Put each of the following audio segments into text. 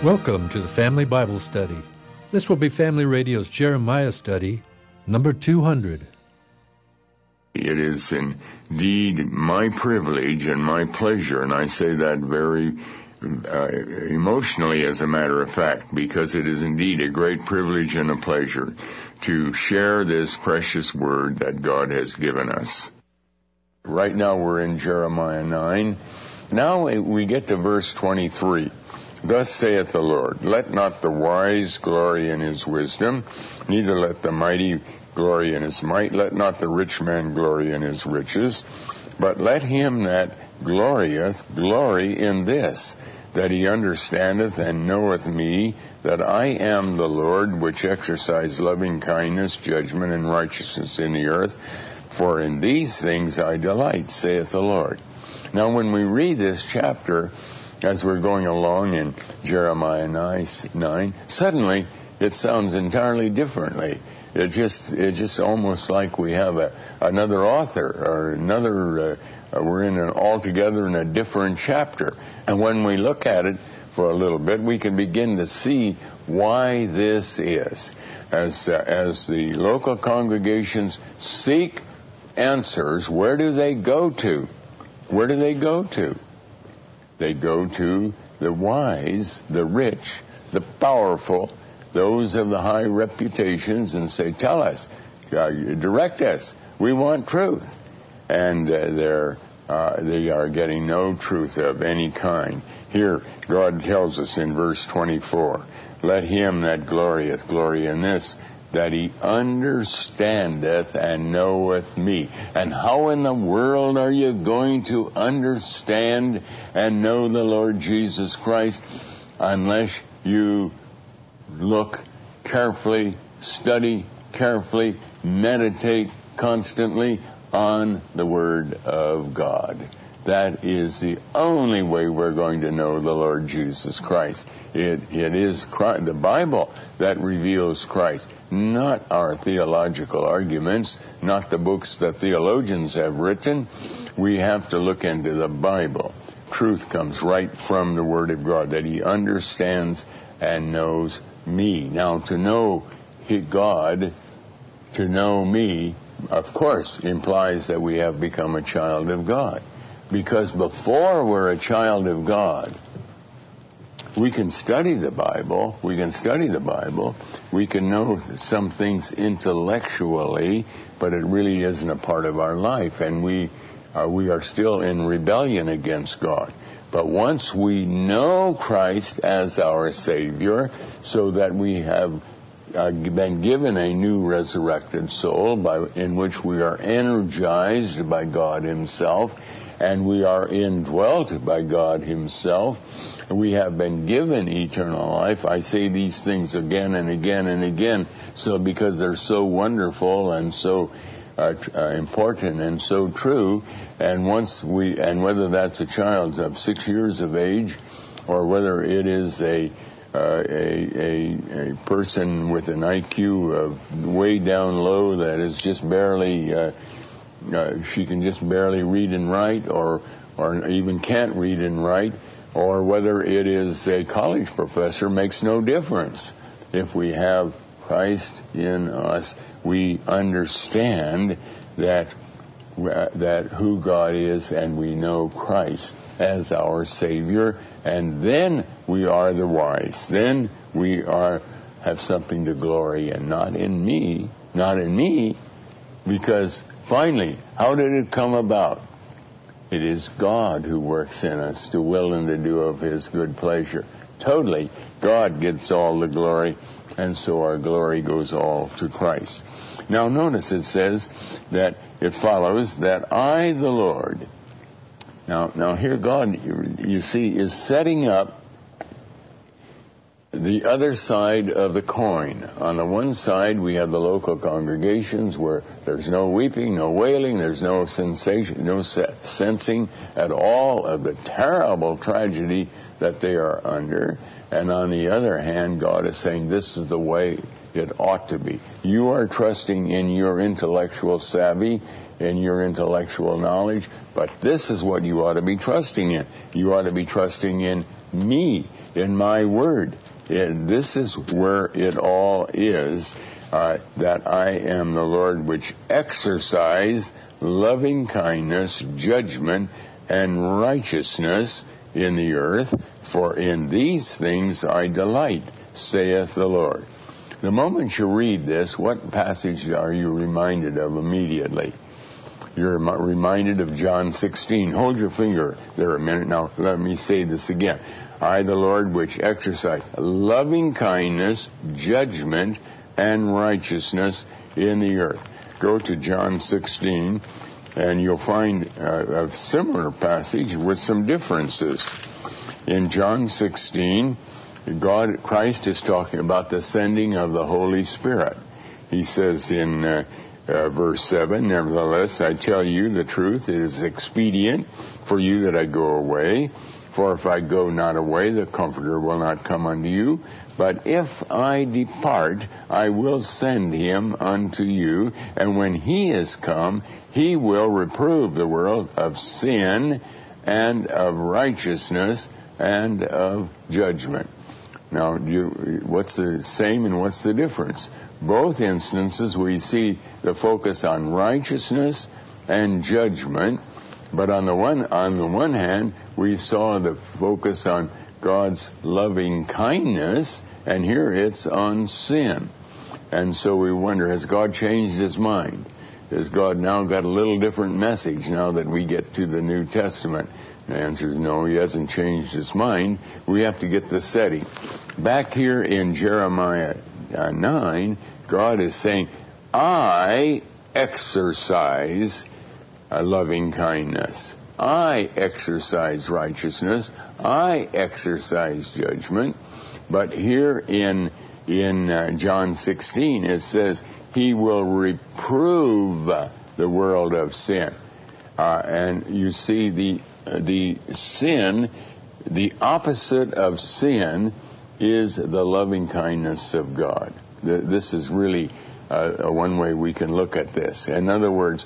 Welcome to the Family Bible Study. This will be Family Radio's Jeremiah study, number 200. It is indeed my privilege and my pleasure, and I say that very emotionally, as a matter of fact, because it is indeed a great privilege and a pleasure to share this precious word that God has given us. Right now we're in Jeremiah 9. Now we get to verse 23. Thus saith the Lord, let not the wise glory in his wisdom, neither let the mighty glory in his might, let not the rich man glory in his riches, but let him that glorieth glory in this, that he understandeth and knoweth me, that I am the Lord, which exercise loving kindness, judgment, and righteousness in the earth. For in these things I delight, saith the Lord. Now when we read this chapter, as we're going along in Jeremiah 9, suddenly it sounds entirely differently. It just almost like we have another author or another. We're altogether in a different chapter. And when we look at it for a little bit, we can begin to see why this is. As the local congregations seek answers, where do they go to? Where do they go to? They go to the wise, the rich, the powerful, those of the high reputations, and say, tell us, direct us, we want truth. And they are getting no truth of any kind. Here, God tells us in verse 24, let him that glorieth glory in this, that he understandeth and knoweth me. And how in the world are you going to understand and know the Lord Jesus Christ unless you look carefully, study carefully, meditate constantly on the Word of God? That is the only way we're going to know the Lord Jesus Christ. It is Christ, the Bible, that reveals Christ, not our theological arguments, not the books that theologians have written. We have to look into the Bible. Truth comes right from the Word of God, that he understands and knows me. Now, to know God, to know me, of course, implies that we have become a child of God. Because before we're a child of God, we can study the Bible, we can know some things intellectually, but it really isn't a part of our life, and we are still in rebellion against God. But once we know Christ as our Savior, so that we have been given a new resurrected soul in which we are energized by God himself, and we are indwelt by God himself, we have been given eternal life. I say these things again and again and again, so because they're so wonderful and so important and so true. And whether that's a child of 6 years of age, or whether it is a person with an IQ of way down low that is just barely, she can just barely read and write, or even can't read and write, or whether it is a college professor, makes no difference. If we have Christ in us, we understand that who God is, and we know Christ as our Savior, and then we are the wise. Then we have something to glory in, not in me, because finally, how did it come about? It is God who works in us to will and to do of his good pleasure. Totally, God gets all the glory, and so our glory goes all to Christ. Now notice it says that it follows that I, the Lord. Now here God, you see, is setting up the other side of the coin. On the one side, we have the local congregations where there's no weeping, no wailing, there's no sensation, no sensing at all of the terrible tragedy that they are under. And on the other hand, God is saying this is the way it ought to be. You are trusting in your intellectual savvy, in your intellectual knowledge, but this is what you ought to be trusting in. You ought to be trusting in me, in my word. This is where it all is, that I am the Lord which exercise loving kindness, judgment, and righteousness in the earth, for in these things I delight, saith the Lord. The moment you read this, what passage are you reminded of immediately? You're reminded of John 16. Hold your finger there a minute. Now, let me say this again. I, the Lord, which exercise loving kindness, judgment, and righteousness in the earth. Go to John 16, and you'll find a similar passage with some differences. In John 16, Christ is talking about the sending of the Holy Spirit. He says in verse 7, nevertheless, I tell you the truth, it is expedient for you that I go away. For if I go not away, the Comforter will not come unto you. But if I depart, I will send him unto you. And when he is come, he will reprove the world of sin and of righteousness and of judgment. Now, what's the same and what's the difference? Both instances we see the focus on righteousness and judgment, but on the one hand, we saw the focus on God's loving kindness, and here it's on sin. And so we wonder, has God changed his mind? Has God now got a little different message now that we get to the New Testament? The answer is no, he hasn't changed his mind. We have to get the setting. Back here in Jeremiah 9, God is saying, I exercise loving kindness. I exercise righteousness. I exercise judgment. But here in John 16, it says, he will reprove the world of sin. And you see the sin, the opposite of sin is the loving kindness of God. This is really one way we can look at this. In other words,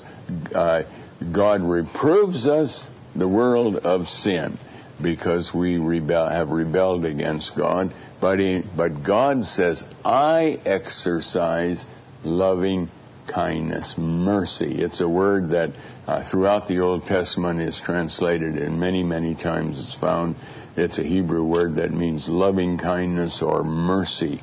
God reproves us, the world, of sin because we have rebelled against God. But God says, I exercise loving kindness, mercy. It's a word that throughout the Old Testament is translated, and many, many times it's found. It's a Hebrew word that means loving kindness or mercy.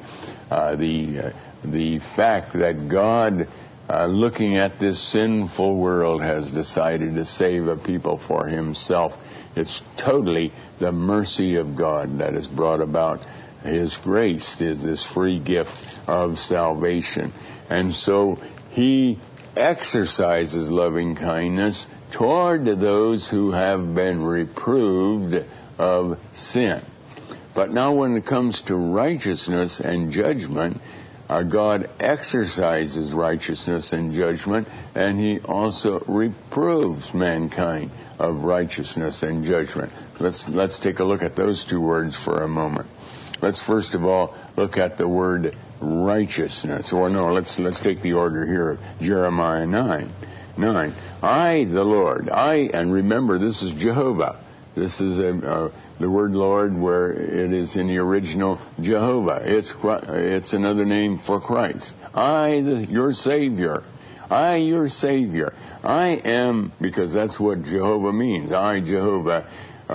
The fact that God, looking at this sinful world, has decided to save a people for himself. It's totally the mercy of God that has brought about his grace, is this free gift of salvation. And so he exercises loving kindness toward those who have been reproved of sin. But now when it comes to righteousness and judgment, God exercises righteousness and judgment, and he also reproves mankind of righteousness and judgment. Let's take a look at those two words for a moment. Let's first of all look at the word righteousness. Or no, let's take the order here. Jeremiah 9. I, the Lord, and remember, this is Jehovah. This is the word Lord, where it is in the original Jehovah. It's another name for Christ. Your Savior. I, your Savior. I am, because that's what Jehovah means. I, Jehovah,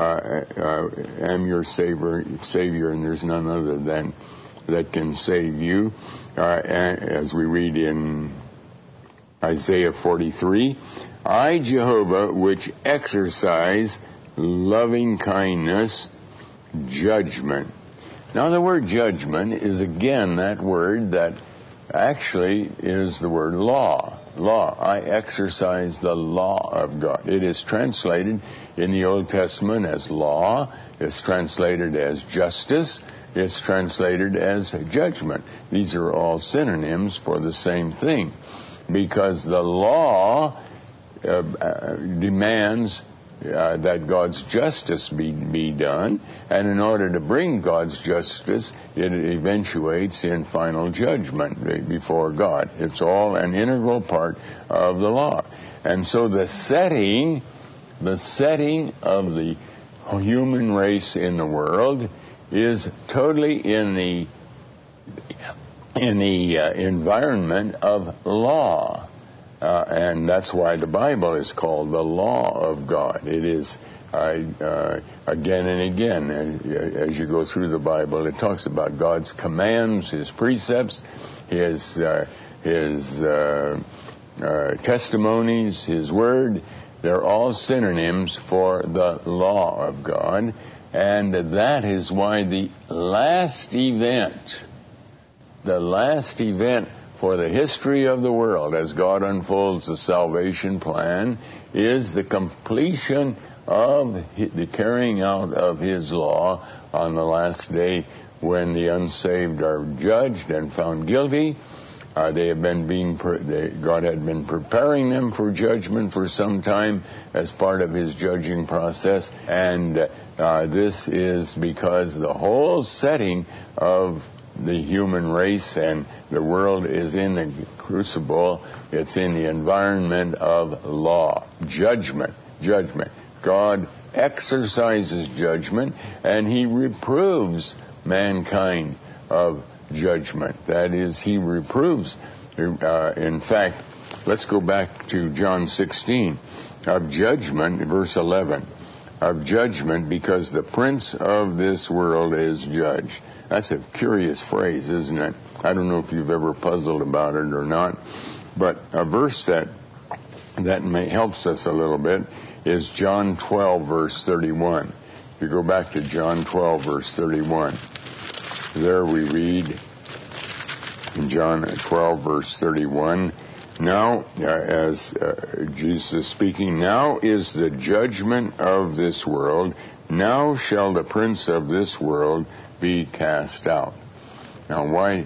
am your Savior, and there's none other than that can save you. As we read in Isaiah 43, I, Jehovah, which exercise loving kindness, judgment. Now the word judgment is again that word that actually is the word law. Law. I exercise the law of God. It is translated in the Old Testament as law. It's translated as justice. It's translated as judgment. These are all synonyms for the same thing, because the law demands that God's justice be done, and in order to bring God's justice, it eventuates in final judgment before God. It's all an integral part of the law. And so the setting of the human race in the world is totally in the environment of law. And that's why the Bible is called the law of God. It is, again and again, as you go through the Bible, it talks about God's commands, His precepts, His testimonies, His word. They're all synonyms for the law of God. And that is why the last event for the history of the world, as God unfolds the salvation plan, is the completion of the carrying out of His law on the last day, when the unsaved are judged and found guilty. They have been God had been preparing them for judgment for some time as part of His judging process, and this is because the whole setting of the human race and the world is in the crucible. It's in the environment of law, judgment. God exercises judgment, and He reproves mankind of judgment. That is, He reproves. In fact, let's go back to John 16, of judgment, verse 11. Of judgment, because the prince of this world is judged. That's a curious phrase, isn't it? I don't know if you've ever puzzled about it or not, but a verse that helps us a little bit is John 12, verse 31. If you go back to John 12, verse 31, there we read in John 12, verse 31, now, as Jesus is speaking, now is the judgment of this world. Now shall the prince of this world be cast out. Now,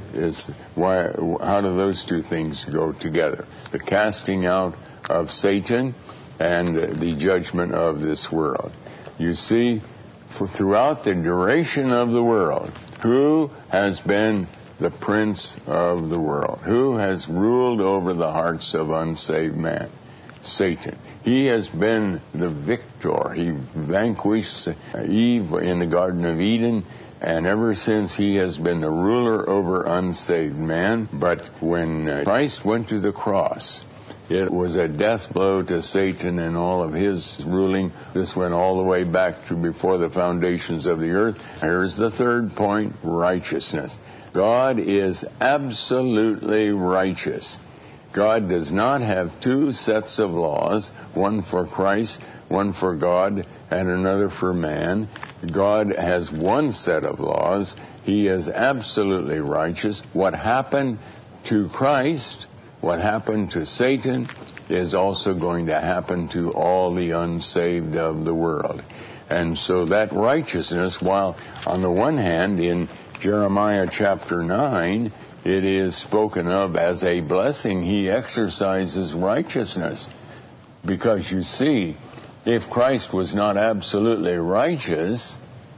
how do those two things go together? The casting out of Satan and the judgment of this world. You see, throughout the duration of the world, who has been the prince of the world? Who has ruled over the hearts of unsaved man? Satan. He has been the victor. He vanquished Eve in the Garden of Eden, and ever since he has been the ruler over unsaved man. But when Christ went to the cross, it was a death blow to Satan and all of his ruling. This went all the way back to before the foundations of the earth. Here's the third point: righteousness. God is absolutely righteous. God does not have two sets of laws, one for Christ, one for God, and another for man. God has one set of laws. He is absolutely righteous. What happened to Christ, what happened to Satan, is also going to happen to all the unsaved of the world. And so that righteousness, while on the one hand in Jeremiah chapter 9, it is spoken of as a blessing. He exercises righteousness. Because you see, if Christ was not absolutely righteous,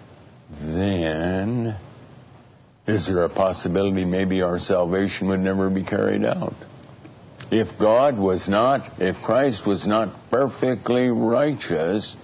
then is there a possibility maybe our salvation would never be carried out? If Christ was not perfectly righteous,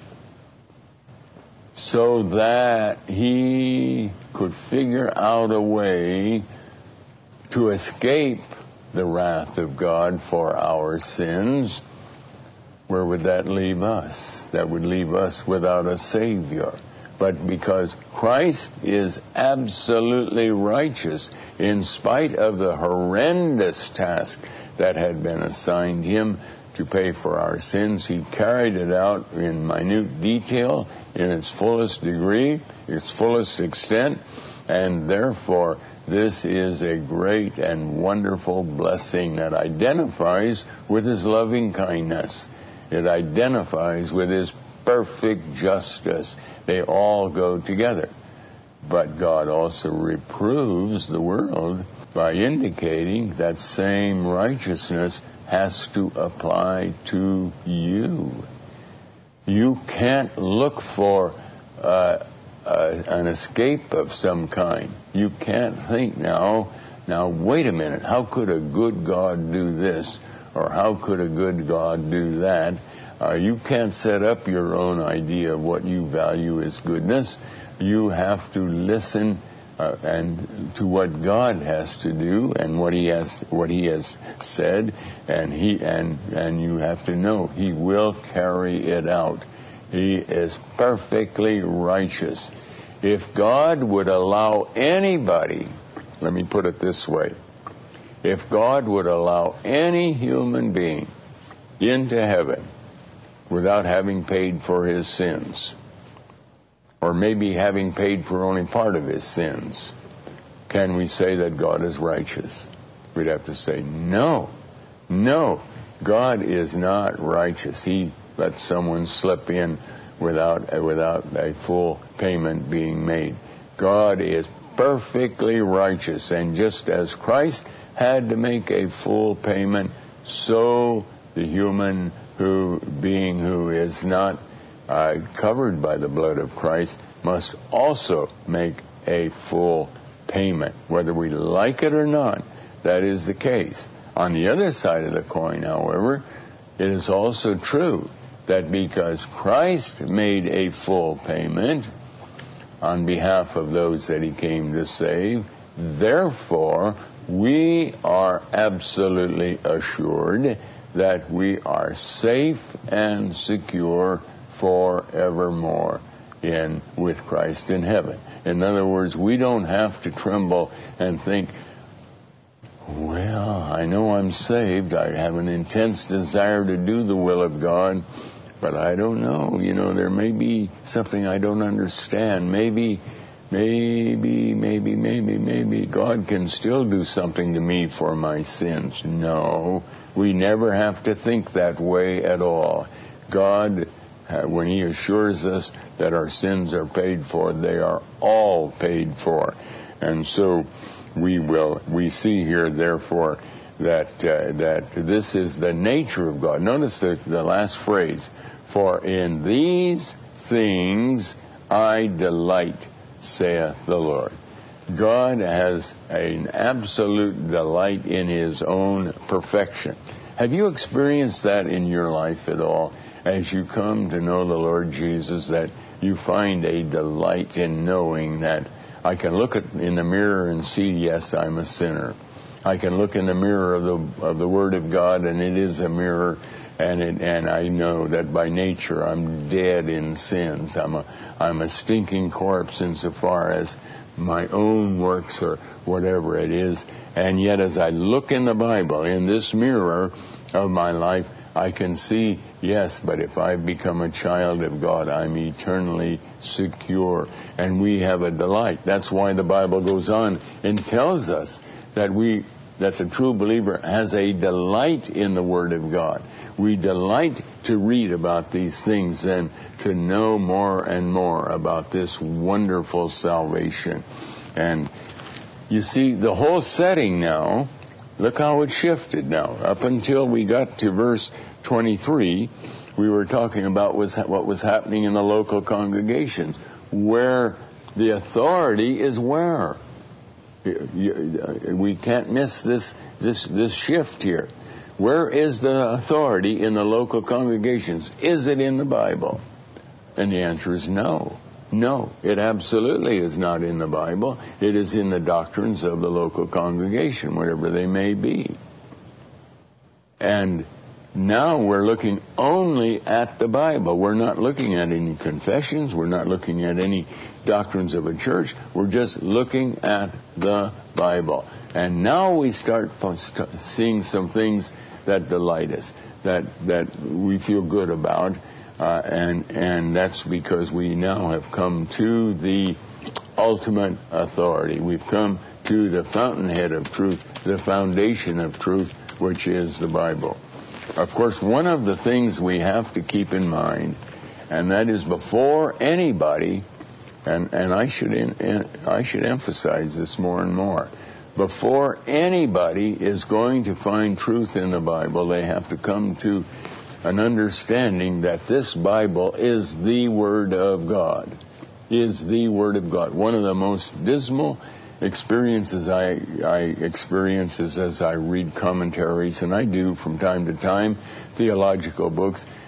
so that He could figure out a way to escape the wrath of God for our sins, where would that leave us? That would leave us without a Savior. But because Christ is absolutely righteous, in spite of the horrendous task that had been assigned Him to pay for our sins, He carried it out in minute detail, in its fullest degree, its fullest extent, and therefore this is a great and wonderful blessing that identifies with His loving kindness. It identifies with His perfect justice. They all go together. But God also reproves the world by indicating that same righteousness has to apply to you. You can't look for an escape of some kind. You can't think now, wait a minute, how could a good God do this? Or how could a good God do that? You can't set up your own idea of what you value as goodness. You have to listen and to what God has to do and what He has said, and you have to know He will carry it out. He is perfectly righteous. If God would allow anybody, let me put it this way, if God would allow any human being into heaven without having paid for his sins, or maybe having paid for only part of his sins, can we say that God is righteous? We'd have to say, no. No, God is not righteous. He lets someone slip in without a full payment being made. God is perfectly righteous, and just as Christ had to make a full payment, so the human being who is not covered by the blood of Christ must also make a full payment. Whether we like it or not, that is the case. On the other side of the coin, however, it is also true that because Christ made a full payment on behalf of those that He came to save, therefore we are absolutely assured that we are safe and secure forevermore with Christ in heaven. In other words, we don't have to tremble and think, well, I know I'm saved. I have an intense desire to do the will of God, but I don't know. There may be something I don't understand. Maybe God can still do something to me for my sins. No, we never have to think that way at all. God, when He assures us that our sins are paid for, they are all paid for. And so we see here, therefore, that this is the nature of God. Notice the last phrase, for in these things I delight, saith the Lord. God has an absolute delight in His own perfection. Have you experienced that in your life at all? As you come to know the Lord Jesus, that you find a delight in knowing that I can look in the mirror and see, yes, I'm a sinner. I can look in the mirror of the Word of God, and it is a mirror, and I know that by nature I'm dead in sins. I'm a stinking corpse insofar as my own works or whatever it is. And yet, as I look in the Bible, in this mirror of my life, I can see, yes, but if I become a child of God, I'm eternally secure. And we have a delight. That's why the Bible goes on and tells us that the true believer has a delight in the Word of God. We delight to read about these things and to know more and more about this wonderful salvation. And you see, the whole setting now, look how it shifted now. Up until we got to verse 23, we were talking about what was happening in the local congregations, where the authority is where. We can't miss this shift here. Where is the authority in the local congregations? Is it in the Bible? And the answer is no. No, it absolutely is not in the Bible. It is in the doctrines of the local congregation, whatever they may be. And now we're looking only at the Bible. We're not looking at any confessions. We're not looking at any doctrines of a church. We're just looking at the Bible. And now we start seeing some things that delight us, that we feel good about. And that's because we now have come to the ultimate authority. We've come to the fountainhead of truth, the foundation of truth, which is the Bible. Of course, one of the things we have to keep in mind, and that is before anybody, and I should emphasize this more and more, before anybody is going to find truth in the Bible, they have to come to an understanding that this Bible is the Word of God. Is the Word of God. One of the most dismal experiences I experience is as I read commentaries, and I do from time to time, theological books,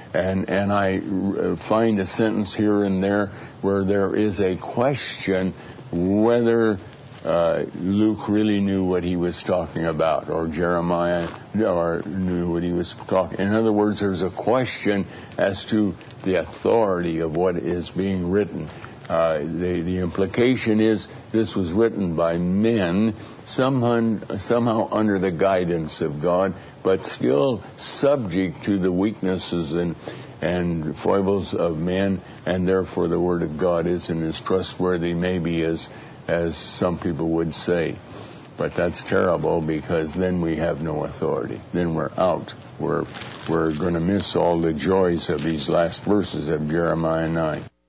And I find a sentence here and there where there is a question whether Luke really knew what he was talking about, or Jeremiah knew what he was talking. In other words, there's a question as to the authority of what is being written. The implication is this was written by men, somehow under the guidance of God, but still subject to the weaknesses and foibles of men, and therefore the Word of God isn't as trustworthy maybe as some people would say. But that's terrible, because then we have no authority. Then we're out. We're going to miss all the joys of these last verses of Jeremiah 9.